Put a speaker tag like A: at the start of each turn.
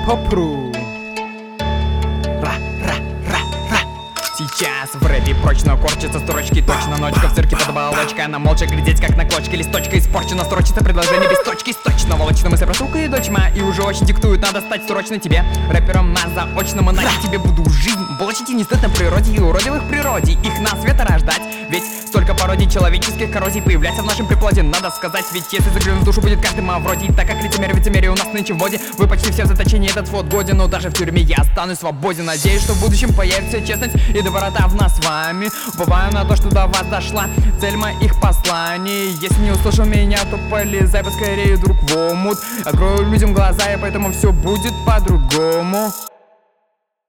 A: хип-хоп.ру. Сейчас в рэпе прочно корчатся строчки. Точно ночка в цирке под оболочкой. Она молча глядеть, как на клочке листочка испорчена. Строчится предложение без точки. Сточно волочно мысль про сука и дочь моя. И уже очень диктует, надо стать срочно тебе рэпером на заочном. Иначе тебе буду жизнь волочить и не стыдно природе и уродливых природе. Их на света рождать. Ведь столько пародий человеческих коррозий появляется в нашем приплоде. Надо сказать, ведь если заглянуть в душу, будет каждый мавродий. Так как лицемерие у нас нынче в моде. Вы почти все в заточении, этот флот годен. Но даже в тюрьме я останусь свободен. Надеюсь, что в будущем появится честность и доброта в нас с вами. Уповаю на то, что до вас дошла цель моих посланий. Если не услышал меня, то полезай поскорее, друг, в омут. Открою людям глаза, и поэтому все будет по-другому.